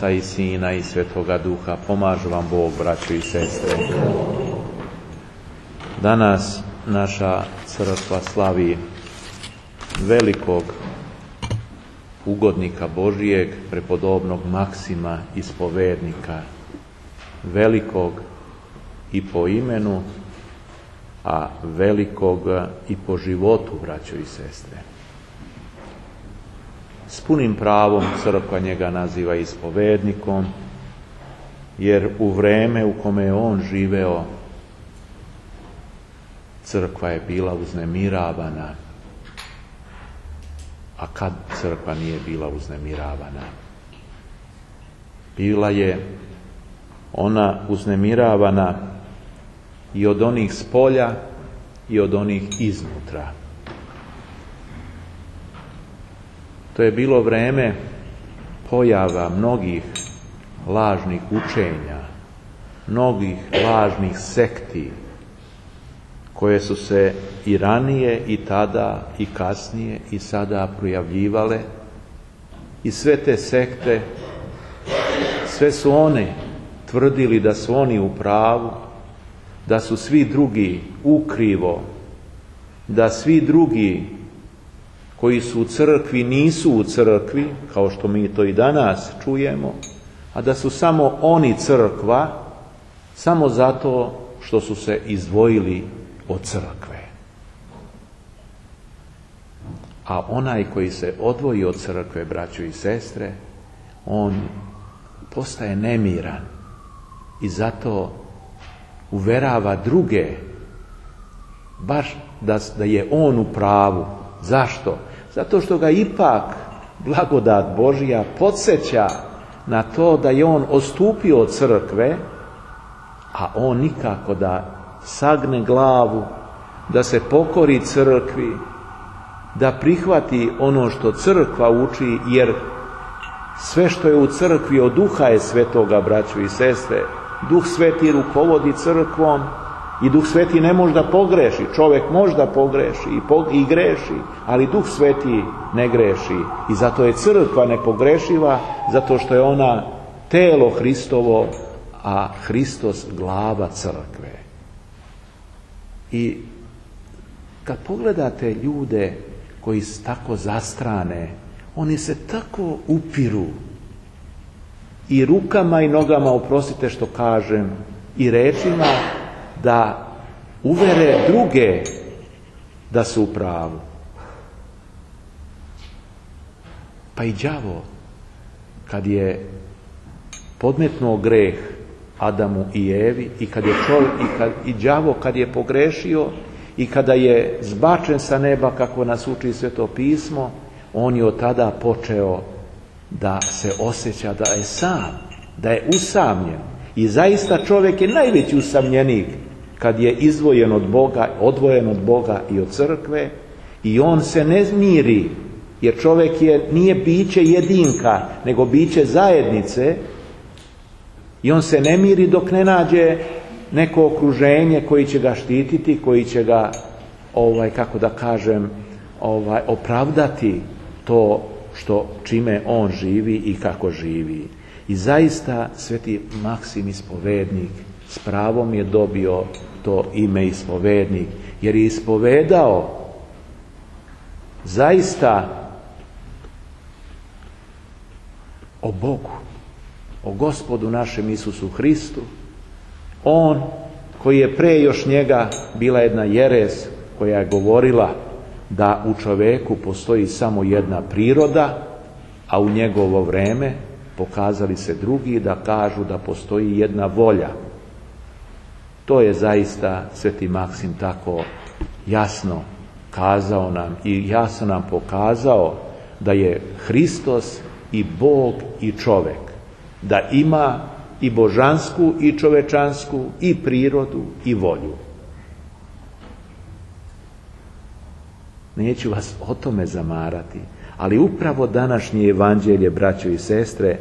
Oca i Sina i Svetoga Duha. Pomaže vam Bog, braćo i sestre. Danas naša crkva slavi velikog ugodnika Božijeg, prepodobnog Maksima ispovednika, velikog i po imenu, a velikog i po životu, braćo i sestre. S punim pravom crkva njega naziva ispovednikom, jer u vreme u kome je on živeo, crkva je bila uznemiravana. A kad crkva nije bila uznemiravana? Bila je ona uznemiravana i od onih spolja i od onih iznutra. To je bilo vreme pojava mnogih lažnih učenja, mnogih lažnih sekti, koje su se i ranije i tada i kasnije i sada projavljivale. I sve te sekte, sve su one tvrdili da su oni u pravu, da su svi drugi ukrivo, da svi drugi koji su u crkvi nisu u crkvi, kao što mi to i danas čujemo, a da su samo oni crkva, samo zato što su se izdvojili od crkve. A onaj koji se odvoji od crkve, braćo i sestre, on postaje nemiran i zato uverava druge baš da je on u pravu. Zašto? Zato što ga ipak blagodat Božja podsjeća na to da je on odstupio od crkve, a on nikako da sagne glavu, da se pokori crkvi, da prihvati ono što crkva uči, jer sve što je u crkvi od Duha je Svetoga, braćo i sestre. Duh Sveti rukovodi crkvom i Duh Sveti ne može da pogreši. Čovjek može da pogreši i greši, ali Duh Sveti ne greši. I zato je crkva nepogrešiva, zato što je ona telo Hristovo, a Hristos glava crkve. I kad pogledate ljude koji tako zastrane, oni se tako upiru i rukama i nogama, oprostite što kažem, i rečima, da uvere druge da su u pravu. Pa i đavo, kad je podmetnuo greh Adamu i Evi, i kad je i đavo kad je pogrešio i kada je zbačen sa neba, kako nas uči Sveto pismo, on je od tada počeo da se osjeća da je sam, da je usamljen. I zaista čovjek je najveći usamljenik kad je izdvojen od Boga, odvojen od Boga i od crkve, i on se ne miri, jer čovjek nije biće jedinka, nego biće zajednice, i on se ne miri dok ne nađe neko okruženje koji će ga štititi, koji će ga, kako da kažem, opravdati to čime on živi i kako živi. I zaista Sveti Maksim ispovednik s pravom je dobio to ime ispovednik, jer je ispovedao zaista o Bogu, o Gospodu našem Isusu Hristu. On koji je pre još njega bila jedna jeres koja je govorila da u čoveku postoji samo jedna priroda, a u njegovo vreme pokazali se drugi da kažu da postoji jedna volja. To je zaista Sveti Maksim tako jasno kazao nam i jasno nam pokazao da je Hristos i Bog i čovek, da ima i božansku i čovečansku i prirodu i volju. Neću vas o tome zamarati, ali upravo današnje evanđelje, braćo i sestre,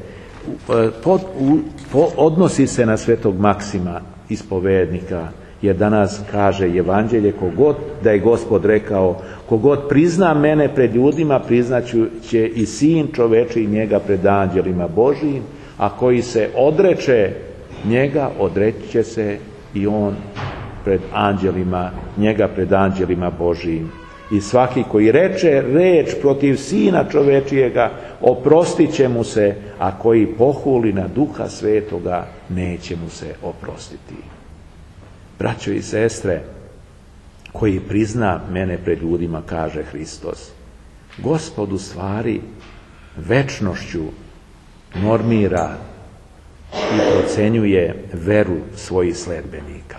odnosi se na Svetog Maksima ispovednika, jer danas kaže evanđelje, kogod, da je Gospod rekao, kogod prizna mene pred ljudima, priznaće i Sin čoveči njega pred anđelima Božijim, a koji se odreče njega, odreći će se i on pred anđelima, njega pred anđelima Božijim. I svaki koji reče reč protiv Sina čovečijega, oprostit će mu se, a koji pohuli na Duha Svetoga, neće mu se oprostiti. Braćo i sestre, koji prizna mene pred ljudima, kaže Hristos, Gospod u stvari večnošću normira i procenjuje veru svojih sledbenika.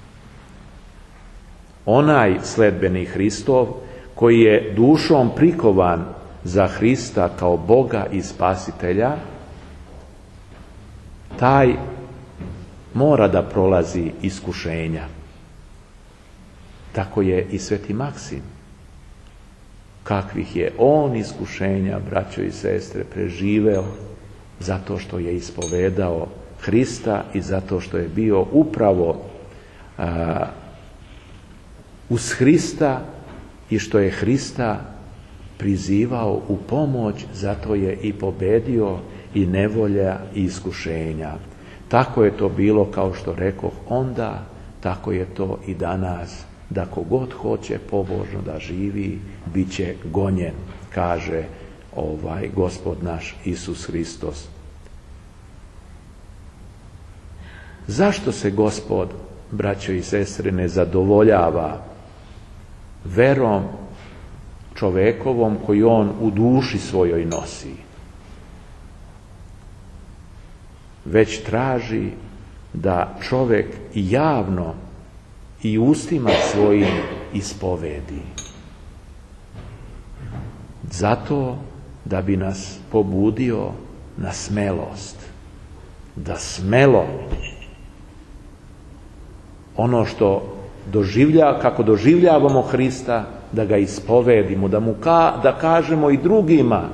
Onaj sledbenik Hristov koji je dušom prikovan za Hrista kao Boga i Spasitelja, taj mora da prolazi iskušenja. Tako je i Sveti Maksim. Kakvih je on iskušenja, braćo i sestre, preživeo zato što je ispovedao Hrista i zato što je bio upravo uz Hrista i što je Hrista prizivao u pomoć, zato je i pobedio i nevolja i iskušenja. Tako je to bilo, kao što rekoh onda, tako je to i danas, da kogod hoće pobožno da živi, bit će gonjen, kaže Gospod naš Isus Hristos. Zašto se Gospod, braćo i sestre, ne zadovoljava verom čovekovom koju on u duši svojoj nosi, već traži da čovek i javno i ustima svojim ispovedi? Zato da bi nas pobudio na smelost, da smelo ono što kako doživljavamo Hrista, da ga ispovedimo, da kažemo i drugima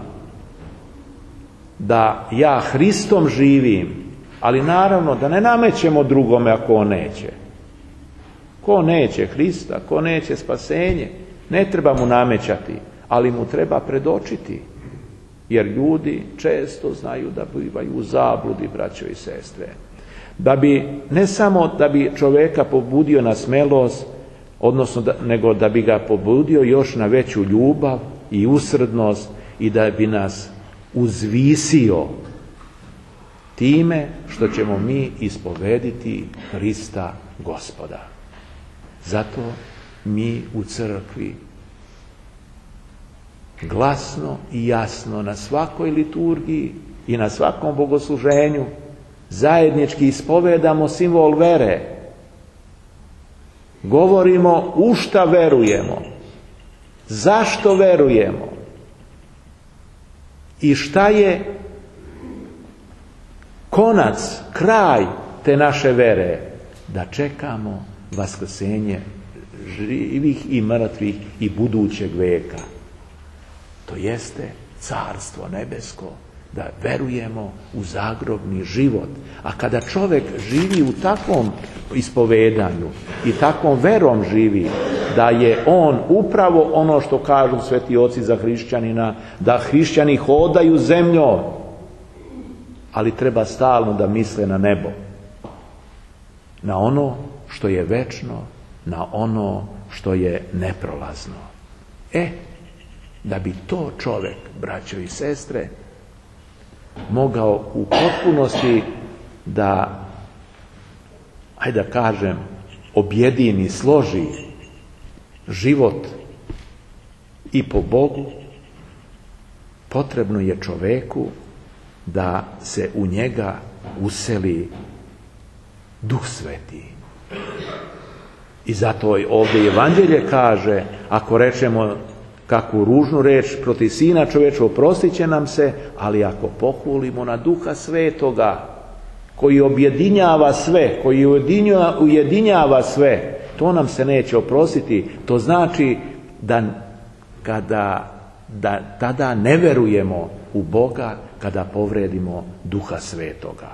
da ja Hristom živim, ali naravno da ne namećemo drugome ako on neće. Ko neće Hrista, ko neće spasenje, ne treba mu namećati, ali mu treba predočiti, jer ljudi često znaju da bivaju u zabludi, braćo i sestre. Da bi, ne samo da bi čoveka pobudio na smelost, nego da bi ga pobudio još na veću ljubav i usrdnost i da bi nas uzvisio time što ćemo mi ispovediti Hrista Gospoda. Zato mi u crkvi glasno i jasno na svakoj liturgiji i na svakom bogosluženju zajednički ispovedamo simbol vere. Govorimo u šta verujemo, zašto verujemo i šta je konac, kraj te naše vere, da čekamo vaskrsenje živih i mrtvih i budućeg veka. To jeste carstvo nebesko, da verujemo u zagrobni život. A kada čovjek živi u takvom ispovedanju i takvom verom živi, da je on upravo ono što kažu sveti oci za hrišćanina, da hrišćani hodaju zemljom, ali treba stalno da misle na nebo, na ono što je večno, na ono što je neprolazno. Da bi to čovjek, braćo i sestre, mogao u potpunosti da, hajde da kažem, objedini, složi život i po Bogu, potrebno je čoveku da se u njega useli Duh Sveti. I zato ovdje Evanđelje kaže, ako rečemo kakvu ružnu reč protiv Sina čovečega, oprostit će nam se, ali ako pohulimo na Duha Svetoga, koji objedinjava sve, koji ujedinjava sve, to nam se neće oprostiti. To znači da tada ne verujemo u Boga, kada povredimo Duha Svetoga.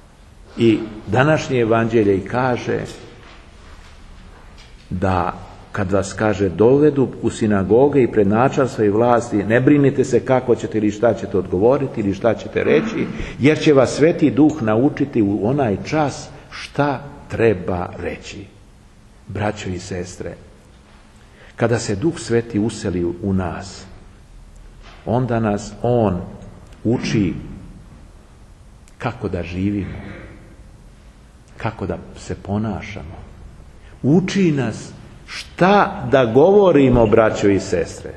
I današnje Evanđelje i kaže da kad vas, kaže, dovedu u sinagoge i pred načelstva i vlasti, ne brinite se kako ćete ili šta ćete odgovoriti ili šta ćete reći, jer će vas Sveti Duh naučiti u onaj čas šta treba reći. Braćo i sestre, kada se Duh Sveti useli u nas, onda nas On uči kako da živimo, kako da se ponašamo. Uči nas šta da govorimo, braćo i sestre.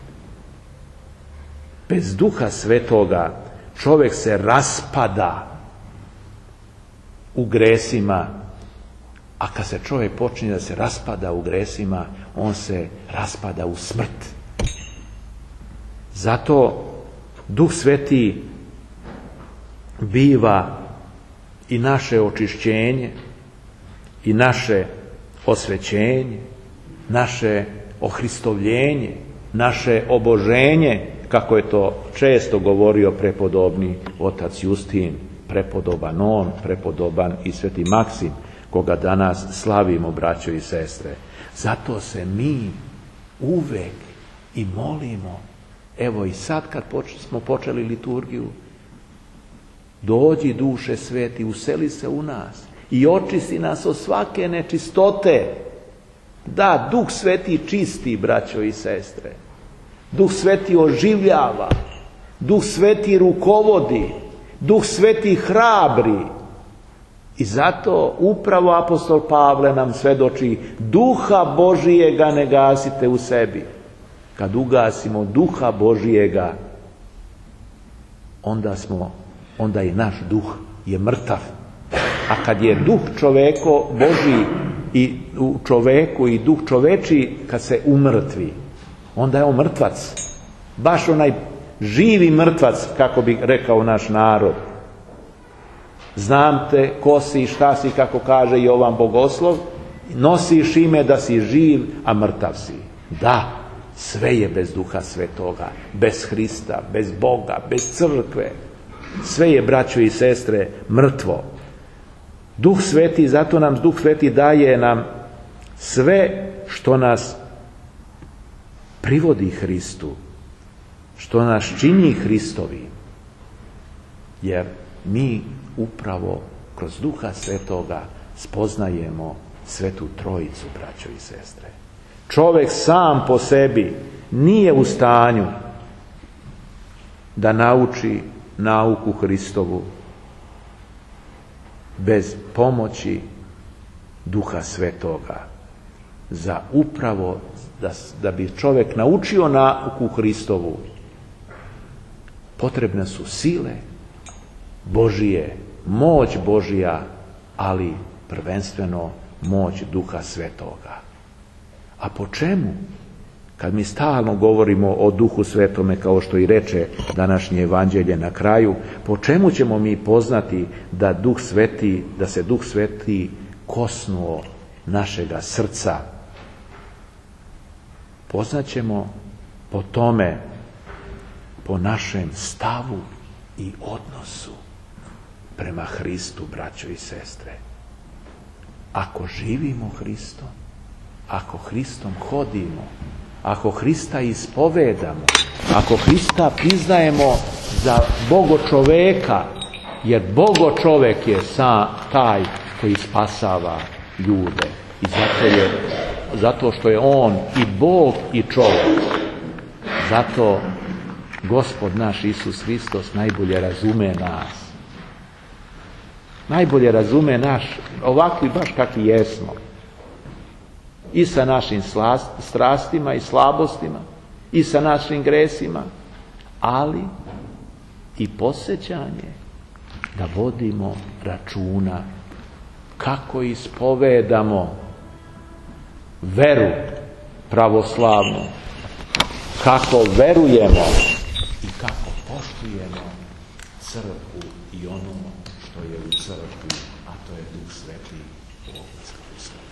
Bez Duha Svetoga čovjek se raspada u gresima, a kad se čovjek počne da se raspada u gresima, on se raspada u smrt. Zato Duh Sveti biva i naše očišćenje, i naše osvećenje, naše ohristovljenje, naše oboženje, kako je to često govorio prepodobni otac Justin, prepodoban on, prepodoban i sveti Maksim, koga danas slavimo, braćo i sestre. Zato se mi uvek i molimo. Evo i sad kad smo počeli liturgiju, dođi Duše Sveti, useli se u nas i očisti nas od svake nečistote. Da, Duh Sveti čisti, braćo i sestre. Duh Sveti oživljava, Duh Sveti rukovodi, Duh Sveti hrabri. I zato upravo apostol Pavle nam svedoči, Duha Božijega ne gasite u sebi. Kad ugasimo Duha Božijega, onda i naš duh je mrtav. A kad je duh čoveko Božji i u čoveku i duh čoveči, kad se umrtvi, onda je on mrtvac. Baš onaj živi mrtvac, kako bi rekao naš narod. Znam te ko si i šta si, kako kaže Jovan Bogoslov, nosiš ime da si živ, a mrtav si. Da, sve je bez Duha Svetoga, bez Hrista, bez Boga, bez crkve. Sve je, braćo i sestre, mrtvo. Duh Sveti, zato nam Duh Sveti daje nam sve što nas privodi Hristu, što nas čini Hristovi. Jer mi upravo kroz Duha Svetoga spoznajemo Svetu Trojicu, braćo i sestre. Čovjek sam po sebi nije u stanju da nauči nauku Hristovu bez pomoći Duha Svetoga. Za upravo da bi čovjek naučio nauku Hristovu, potrebne su sile Božije, moć Božija, ali prvenstveno moć Duha Svetoga. A po čemu? Kad mi stalno govorimo o Duhu Svetome, kao što i reče današnje evanđelje na kraju, po čemu ćemo mi poznati da se Duh Sveti kosnuo našega srca? Poznaćemo po tome, po našem stavu i odnosu prema Hristu, braćo i sestre. Ako živimo Hristom, ako Hristom hodimo, ako Hrista ispovedamo, ako Hrista priznajemo za Bogo čoveka, jer Bogo čovek je taj koji spasava ljude. I zato što je on i Bog i čovjek. Zato Gospod naš Isus Hristos najbolje razume nas. Najbolje razume naš, ovakvi baš kakvi jesmo. I sa našim strastima i slabostima, i sa našim gresima, ali i podsjećanje da vodimo računa kako ispovedamo veru pravoslavnu, kako verujemo i kako poštujemo crkvu i ono što je u crkvi, a to je Duh Sveti.